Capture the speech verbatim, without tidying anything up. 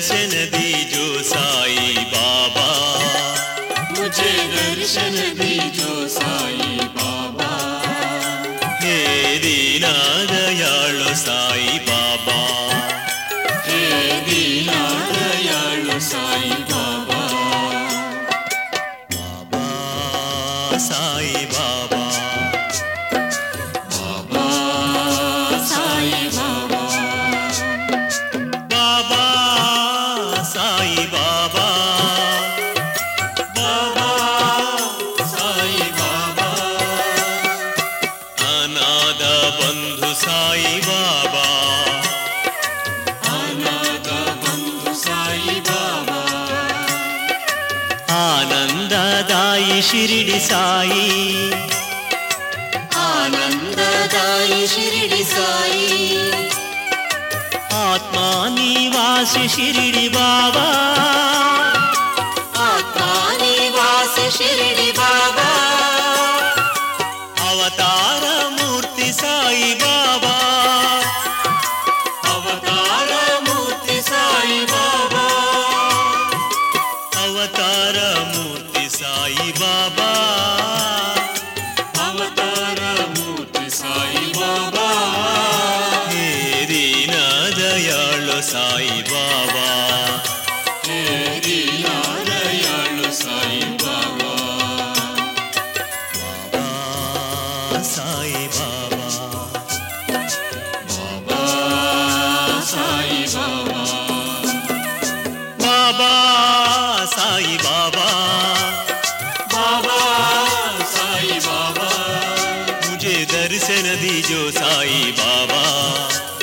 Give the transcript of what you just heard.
दर्शन दीजो साई बाबा, मुझे दर्शन दीजो साई बाबा। हे दीना दयाळु साई बाबा, हे दीना दयाळु साई बाबा। बाबा साई बाबा, बाबा साई बाबा। बाबा साई बाबा, बाबा साई बाबा। अनाथ बंधु साई बाबा, अनाथ बंधु साई बाबा। आनंददायी शिरडी साई, आनंददायी शिरडी साई। आत्मा निवासी शिरडी बाबा, आत्मा निवासी शिरडी बाबा। अवतार मूर्ति साई बाबा, अवतार मूर्ति साई बाबा। अवतार मूर्ति साई बाबा, अवतार मूर्ति साई बाबा। हे दीना दयाळु साई बाबा, हे दीना दयाळु साई बाबा। बाबा साई बाबा, बाबा साई बाबा। बाबा साई बाबा, बाबा साई बाबा। मुझे दर्शन दीजो साई बाबा,